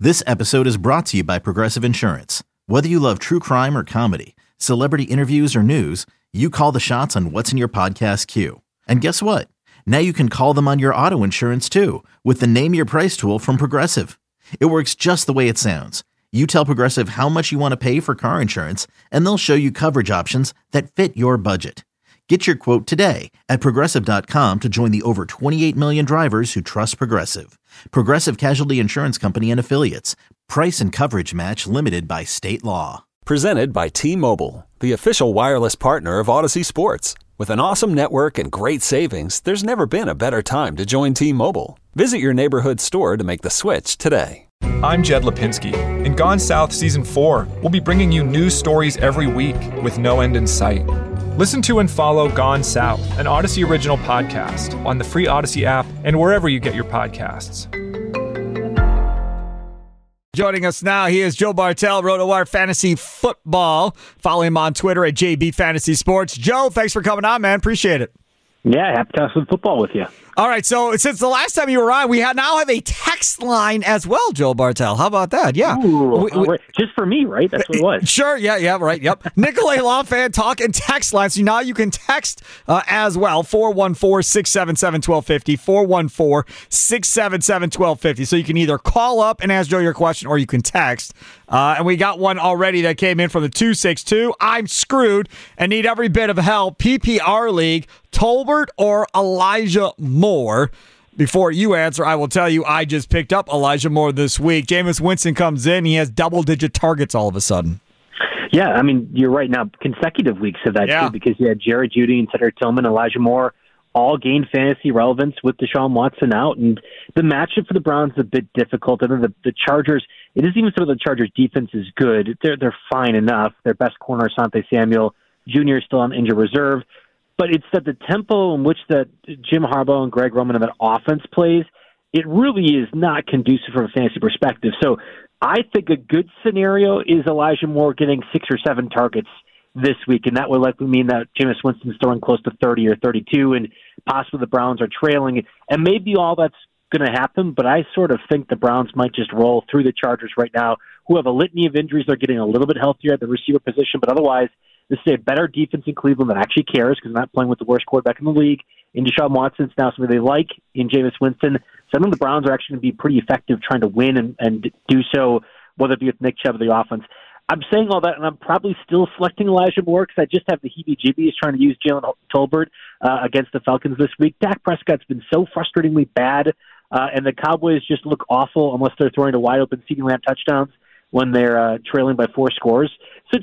This episode is brought to you by Progressive Insurance. Whether you love true crime or comedy, celebrity interviews or news, you call the shots on what's in your podcast queue. And guess what? Now you can call them on your auto insurance too with the Name Your Price tool from Progressive. It works just the way it sounds. You tell Progressive how much you want to pay for car insurance, and they'll show you coverage options that fit your budget. Get your quote today at Progressive.com to join the over 28 million drivers who trust Progressive. Progressive Casualty Insurance Company and Affiliates. Price and coverage match limited by state law. Presented by T-Mobile, the official wireless partner of Odyssey Sports. With an awesome network and great savings, there's never been a better time to join T-Mobile. Visit your neighborhood store to make the switch today. I'm Jed Lipinski. In Gone South Season 4, we'll be bringing you new stories every week with no end in sight. Listen to and follow Gone South, an Odyssey original podcast, on the free Odyssey app and wherever you get your podcasts. Joining us now, he is Joe Bartel, RotoWire Fantasy Football. Follow him on Twitter at JB Fantasy Sports. Joe, thanks for coming on, man. Appreciate it. Yeah, happy to talk some football with you. All right, so since the last time you were on, we now have a text line as well, Joe Bartel. How about that? Yeah. Ooh, just for me, right? That's what it was. Sure, yeah, right, yep. Nicolay Law Fan Talk and text line. So now you can text as well, 414-677-1250, 414-677-1250. So you can either call up and ask Joe your question, or you can text. And we got one already that came in from the 262. I'm screwed and need every bit of help. PPR League, Tolbert or Elijah Moore? Before you answer, I will tell you I just picked up Elijah Moore this week. Jameis Winston comes in. He has double-digit targets all of a sudden. Yeah, I mean, you're right. Now, consecutive weeks of that, too, because you had Jared Jeudy and Cedric Tillman, Elijah Moore, all gained fantasy relevance with Deshaun Watson out. And the matchup for the Browns is a bit difficult. I know the Chargers, it isn't even so the Chargers' defense is good. They're fine enough. Their best corner, Asante Samuel Jr., is still on injured reserve. But it's that the tempo in which that Jim Harbaugh and Greg Roman and that offense plays, it really is not conducive from a fantasy perspective. So I think a good scenario is Elijah Moore getting 6 or 7 targets this week, and that would likely mean that Jameis Winston's throwing close to 30 or 32, and possibly the Browns are trailing. And maybe all that's going to happen, but I sort of think the Browns might just roll through the Chargers right now, who have a litany of injuries. They're getting a little bit healthier at the receiver position, but otherwise, this is a better defense in Cleveland that actually cares because they're not playing with the worst quarterback in the league. In Deshaun Watson, it's now something they like in Jameis Winston. So I think the Browns are actually going to be pretty effective trying to win and do so, whether it be with Nick Chubb or the offense. I'm saying all that, and I'm probably still selecting Elijah Moore because I just have the heebie-jeebies trying to use Jalen Tolbert against the Falcons this week. Dak Prescott's been so frustratingly bad, and the Cowboys just look awful unless they're throwing to wide-open CeeDee Lamb touchdowns when they're trailing by 4 scores. So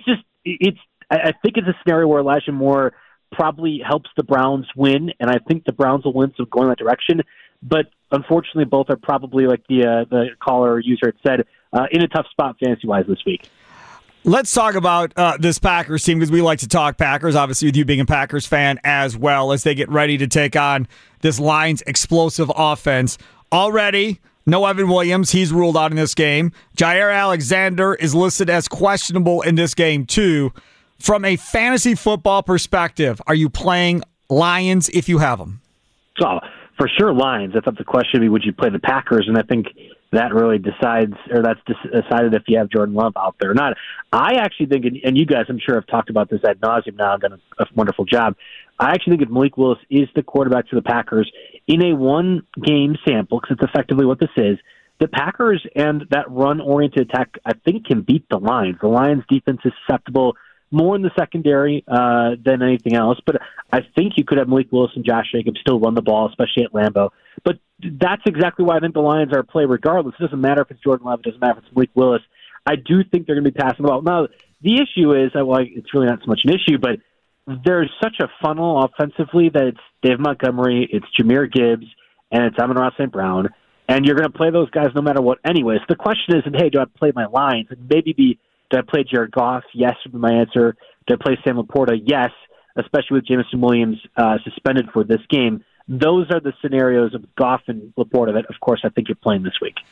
I think it's a scenario where Elijah Moore probably helps the Browns win, and I think the Browns will win, so going that direction. But unfortunately, both are probably, like the caller or user had said, in a tough spot fantasy-wise this week. Let's talk about this Packers team because we like to talk Packers, obviously with you being a Packers fan as well, as they get ready to take on this Lions explosive offense. Already, no Evan Williams. He's ruled out in this game. Jair Alexander is listed as questionable in this game too. From a fantasy football perspective, are you playing Lions if you have them? Oh, for sure, Lions. I thought the question would be, would you play the Packers? And I think that really decides, or that's decided if you have Jordan Love out there or not. I actually think, and you guys, I'm sure, have talked about this ad nauseum now and done a wonderful job. I actually think if Malik Willis is the quarterback for the Packers in a one-game sample, because it's effectively what this is, the Packers and that run-oriented attack, I think, can beat the Lions. The Lions' defense is susceptible more in the secondary than anything else. But I think you could have Malik Willis and Josh Jacobs still run the ball, especially at Lambeau. But that's exactly why I think the Lions are a play regardless. It doesn't matter if it's Jordan Love. It doesn't matter if it's Malik Willis. I do think they're going to be passing the ball. Now, the issue is, well, it's really not so much an issue, but there's such a funnel offensively that it's Dave Montgomery, it's Jahmyr Gibbs, and it's Amon-Ra St. Brown. And you're going to play those guys no matter what anyway. So the question is, hey, do I play my Lions? And maybe do I play Jared Goff? Yes would be my answer. Do I play Sam Laporta? Yes, especially with Jameson Williams suspended for this game. Those are the scenarios of Goff and Laporta that, of course, I think you're playing this week.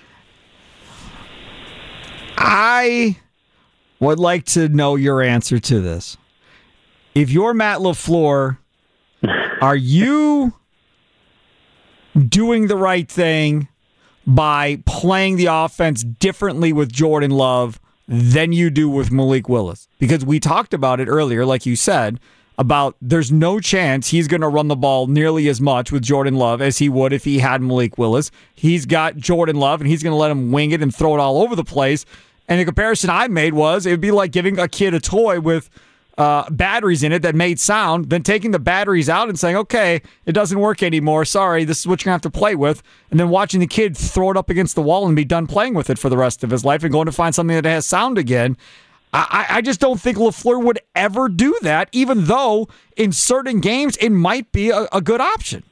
I would like to know your answer to this. If you're Matt LaFleur, are you doing the right thing by playing the offense differently with Jordan Love than you do with Malik Willis? Because we talked about it earlier, like you said, about there's no chance he's going to run the ball nearly as much with Jordan Love as he would if he had Malik Willis. He's got Jordan Love, and he's going to let him wing it and throw it all over the place. And the comparison I made was it would be like giving a kid a toy with batteries in it that made sound, then taking the batteries out and saying, okay, it doesn't work anymore. Sorry, this is what you're going to have to play with. And then watching the kid throw it up against the wall and be done playing with it for the rest of his life and going to find something that has sound again. I just don't think LaFleur would ever do that, even though in certain games it might be a good option.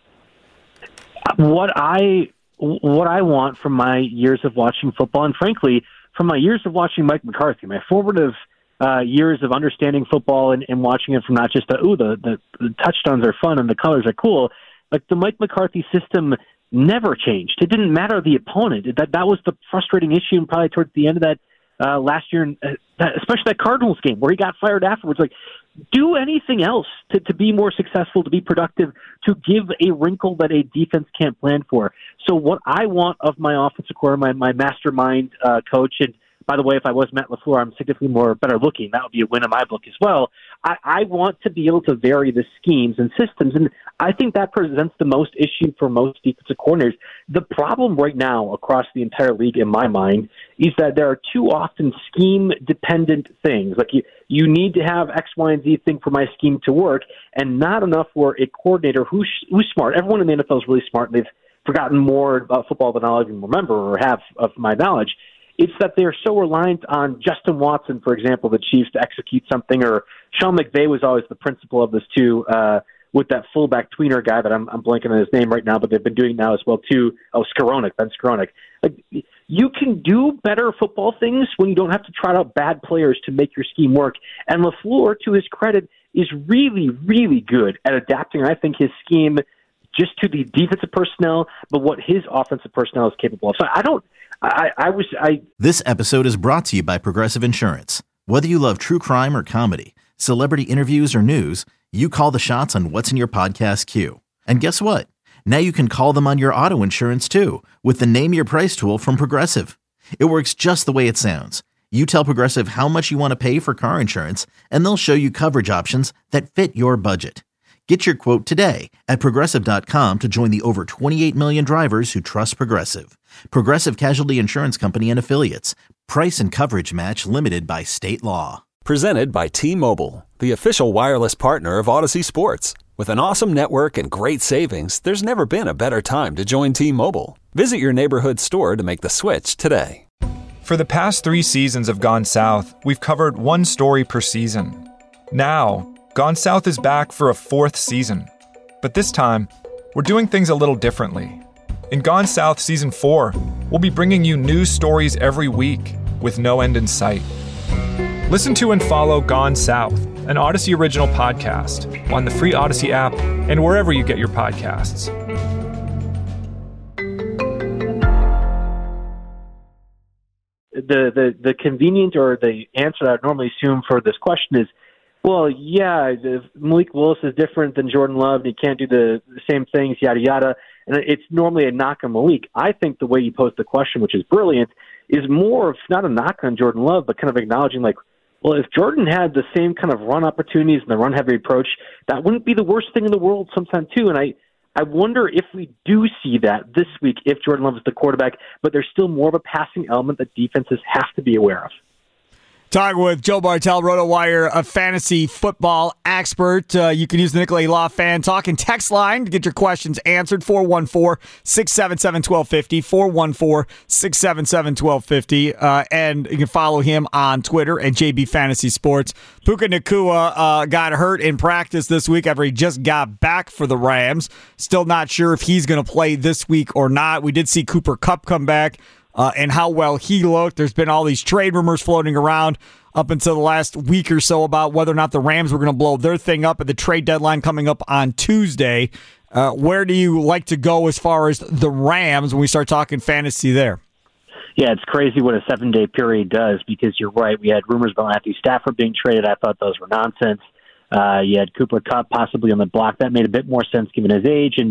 What I want from my years of watching football, and frankly, from my years of watching Mike McCarthy, my formative years of understanding football and watching it from not just the touchdowns are fun and the colors are cool, like the Mike McCarthy system never changed. It didn't matter the opponent. That was the frustrating issue, and probably towards the end of that last year, especially that Cardinals game where he got fired afterwards. Like, do anything else to be more successful, to be productive, to give a wrinkle that a defense can't plan for. So what I want of my offensive coordinator, my mastermind coach, and by the way, if I was Matt LaFleur, I'm significantly more better looking. That would be a win in my book as well. I want to be able to vary the schemes and systems, and I think that presents the most issue for most defensive coordinators. The problem right now across the entire league, in my mind, is that there are too often scheme-dependent things. Like you need to have X, Y, and Z thing for my scheme to work, and not enough for a coordinator who's smart. Everyone in the NFL is really smart, and they've forgotten more about football than I'll even remember or have of my knowledge. It's that they're so reliant on Justin Watson, for example, the Chiefs, to execute something, or Sean McVay was always the principal of this too, with that fullback tweener guy that I'm blanking on his name right now, but they've been doing now as well too. Oh, Ben Skowronek. Like, you can do better football things when you don't have to trot out bad players to make your scheme work. And LaFleur, to his credit, is really, really good at adapting, I think, his scheme just to the defensive personnel, but what his offensive personnel is capable of. So This episode is brought to you by Progressive Insurance. Whether you love true crime or comedy, celebrity interviews or news, you call the shots on what's in your podcast queue. And guess what? Now you can call them on your auto insurance too, with the Name Your Price tool from Progressive. It works just the way it sounds. You tell Progressive how much you want to pay for car insurance, and they'll show you coverage options that fit your budget. Get your quote today at Progressive.com to join the over 28 million drivers who trust Progressive. Progressive Casualty Insurance Company and Affiliates. Price and coverage match limited by state law. Presented by T-Mobile, the official wireless partner of Odyssey Sports. With an awesome network and great savings, there's never been a better time to join T-Mobile. Visit your neighborhood store to make the switch today. For the past 3 seasons of Gone South, we've covered one story per season. Now, Gone South is back for a 4th season. But this time, we're doing things a little differently. In Gone South Season 4, we'll be bringing you news stories every week with no end in sight. Listen to and follow Gone South, an Odyssey original podcast, on the free Odyssey app and wherever you get your podcasts. The convenient or the answer I'd normally assume for this question is, well, yeah, Malik Willis is different than Jordan Love, and he can't do the same things, yada, yada. And it's normally a knock on Malik. I think the way you posed the question, which is brilliant, is more of not a knock on Jordan Love, but kind of acknowledging, like, well, if Jordan had the same kind of run opportunities and the run-heavy approach, that wouldn't be the worst thing in the world sometime, too. And I wonder if we do see that this week if Jordan Love is the quarterback, but there's still more of a passing element that defenses have to be aware of. Talking with Joe Bartel, RotoWire, a fantasy football expert. You can use the Nicolay Law Fan Talk and text line to get your questions answered. 414-677-1250, 414-677-1250. And you can follow him on Twitter at JB Fantasy Sports. Puka Nacua got hurt in practice this week after he just got back for the Rams. Still not sure if he's going to play this week or not. We did see Cooper Kupp come back. And how well he looked. There's been all these trade rumors floating around up until the last week or so about whether or not the Rams were going to blow their thing up at the trade deadline coming up on Tuesday. Where do you like to go as far as the Rams when we start talking fantasy there? Yeah, it's crazy what a 7-day period does, because you're right. We had rumors about Matthew Stafford being traded. I thought those were nonsense. You had Cooper Kupp possibly on the block. That made a bit more sense given his age. And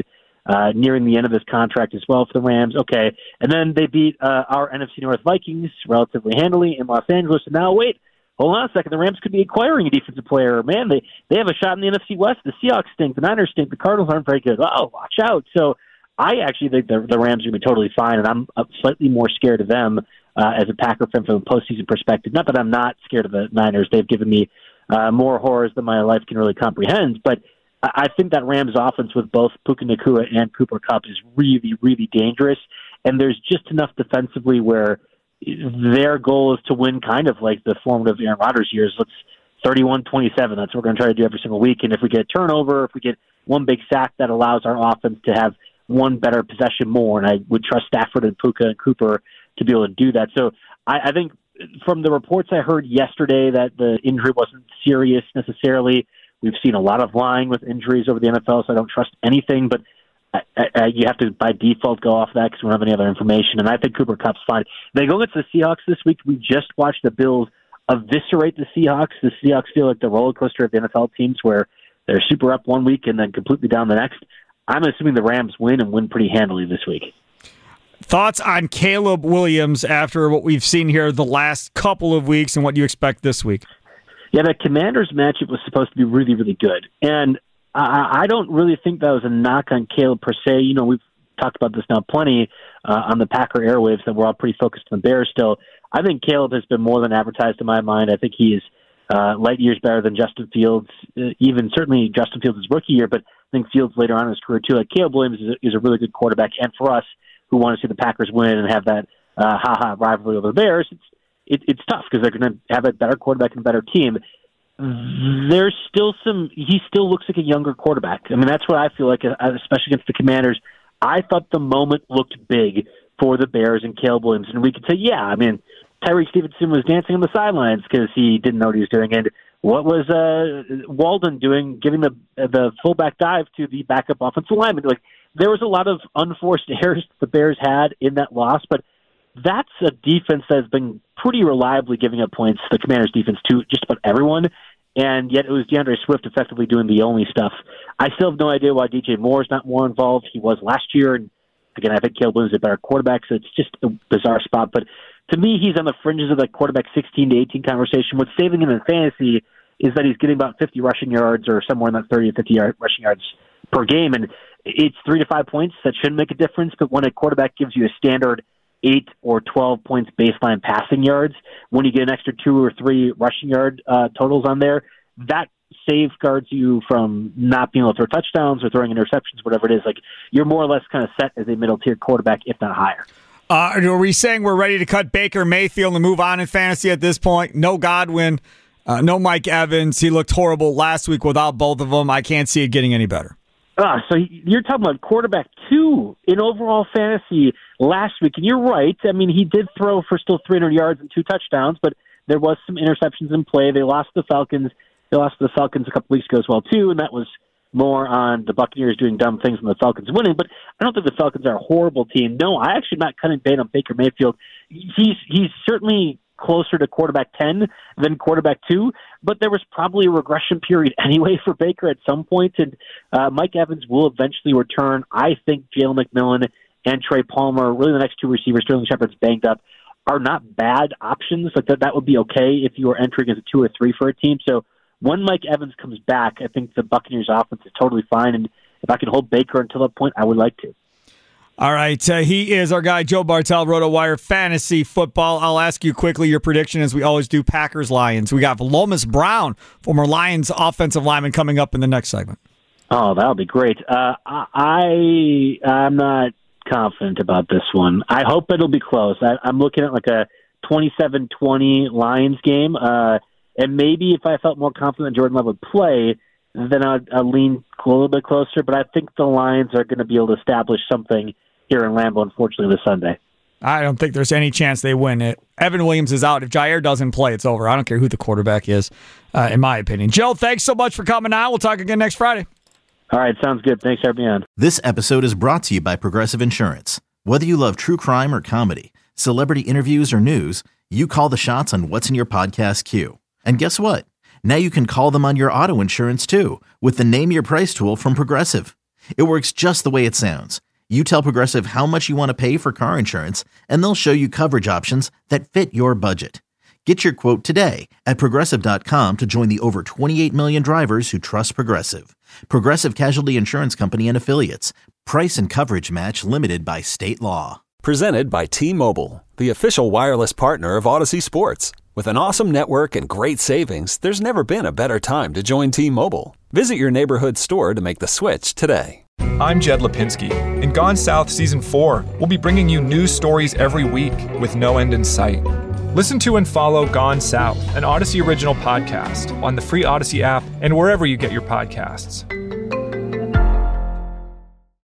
nearing the end of his contract as well for the Rams. Okay, and then they beat our NFC North Vikings relatively handily in Los Angeles. And now, wait, hold on a second. The Rams could be acquiring a defensive player. Man, they have a shot in the NFC West. The Seahawks stink. The Niners stink. The Cardinals aren't very good. Oh, watch out. So I actually think the Rams are going to be totally fine, and I'm slightly more scared of them as a Packer fan from a postseason perspective. Not that I'm not scared of the Niners. They've given me more horrors than my life can really comprehend, but I think that Rams offense with both Puka Nacua and Cooper Kupp is really, really dangerous, and there's just enough defensively where their goal is to win kind of like the formative Aaron Rodgers years. Let's 31-27. That's what we're going to try to do every single week, and if we get a turnover, if we get one big sack, that allows our offense to have one better possession more, and I would trust Stafford and Puka and Cooper to be able to do that. So I think from the reports I heard yesterday that the injury wasn't serious necessarily. We've seen a lot of lying with injuries over the NFL, so I don't trust anything, but you have to, by default, go off that because we don't have any other information, and I think Cooper Kupp's fine. They go against the Seahawks this week. We just watched the Bills eviscerate the Seahawks. The Seahawks feel like the roller coaster of the NFL teams where they're super up one week and then completely down the next. I'm assuming the Rams win and win pretty handily this week. Thoughts on Caleb Williams after what we've seen here the last couple of weeks and what you expect this week? Yeah, the Commanders matchup was supposed to be really, really good. And I don't really think that was a knock on Caleb per se. You know, we've talked about this now plenty on the Packer airwaves that we're all pretty focused on the Bears still. I think Caleb has been more than advertised in my mind. I think he is light years better than Justin Fields, even certainly Justin Fields' rookie year, but I think Fields later on in his career too. Like Caleb Williams is a really good quarterback, and for us who want to see the Packers win and have that rivalry over the Bears, it's tough because they're going to have a better quarterback and a better team. There's still he still looks like a younger quarterback. I mean, that's what I feel like, especially against the Commanders. I thought the moment looked big for the Bears and Caleb Williams, and we could say, yeah, I mean, Tyreek Stevenson was dancing on the sidelines because he didn't know what he was doing. And what was Walden doing, giving the fullback dive to the backup offensive lineman? Like, there was a lot of unforced errors the Bears had in that loss, but that's a defense that has been pretty reliably giving up points, the Commanders' defense, to just about everyone. And yet it was DeAndre Swift effectively doing the only stuff. I still have no idea why DJ Moore is not more involved. He was last year. And again, I think Caleb Williams is a better quarterback, so it's just a bizarre spot. But to me, he's on the fringes of the quarterback 16 to 18 conversation. What's saving him in fantasy is that he's getting about 50 rushing yards or somewhere in that 30 to 50 rushing yards per game. And it's 3 to 5 points. That shouldn't make a difference. But when a quarterback gives you a standard 8 or 12 points baseline passing yards, when you get an extra 2 or 3 rushing yard totals on there, that safeguards you from not being able to throw touchdowns or throwing interceptions, whatever it is. Like, you're more or less kind of set as a middle-tier quarterback, if not higher. Are we saying we're ready to cut Baker Mayfield and move on in fantasy at this point? No Godwin, no Mike Evans. He looked horrible last week without both of them. I can't see it getting any better. So you're talking about quarterback 2 in overall fantasy last week, and you're right. I mean, he did throw for still 300 yards and 2 touchdowns, but there was some interceptions in play. They lost to the Falcons. They lost to the Falcons a couple weeks ago as well, too, and that was more on the Buccaneers doing dumb things than the Falcons winning. But I don't think the Falcons are a horrible team. No, I actually am not cutting bait on Baker Mayfield. He's certainly closer to quarterback 10 than quarterback 2, but there was probably a regression period anyway for Baker at some point, and Mike Evans will eventually return. I think Jalen McMillan and Trey Palmer, really the next 2 receivers, Sterling Shepard's banged up, are not bad options. Like that would be okay if you were entering as a 2 or 3 for a team. So when Mike Evans comes back, I think the Buccaneers offense is totally fine, and if I can hold Baker until that point, I would like to. All right, he is our guy, Joe Bartel, RotoWire Fantasy Football. I'll ask you quickly your prediction, as we always do, Packers-Lions. We got Lomas Brown, former Lions offensive lineman, coming up in the next segment. Oh, that'll be great. I'm not confident about this one. I hope it'll be close. I'm looking at like a 27-20 Lions game, and maybe if I felt more confident that Jordan Love would play, then I'd lean a little bit closer. But I think the Lions are going to be able to establish something here in Lambeau, unfortunately, this Sunday. I don't think there's any chance they win it. Evan Williams is out. If Jair doesn't play, it's over. I don't care who the quarterback is, in my opinion. Joe, thanks so much for coming on. We'll talk again next Friday. All right, sounds good. Thanks for having me on. This episode is brought to you by Progressive Insurance. Whether you love true crime or comedy, celebrity interviews or news, you call the shots on what's in your podcast queue. And guess what? Now you can call them on your auto insurance too with the Name Your Price tool from Progressive. It works just the way it sounds. You tell Progressive how much you want to pay for car insurance, and they'll show you coverage options that fit your budget. Get your quote today at Progressive.com to join the over 28 million drivers who trust Progressive. Progressive Casualty Insurance Company and Affiliates. Price and coverage match limited by state law. Presented by T-Mobile, the official wireless partner of Odyssey Sports. With an awesome network and great savings, there's never been a better time to join T-Mobile. Visit your neighborhood store to make the switch today. I'm Jed Lipinski. In Gone South Season 4, we'll be bringing you news stories every week with no end in sight. Listen to and follow Gone South, an Odyssey original podcast, on the free Odyssey app and wherever you get your podcasts.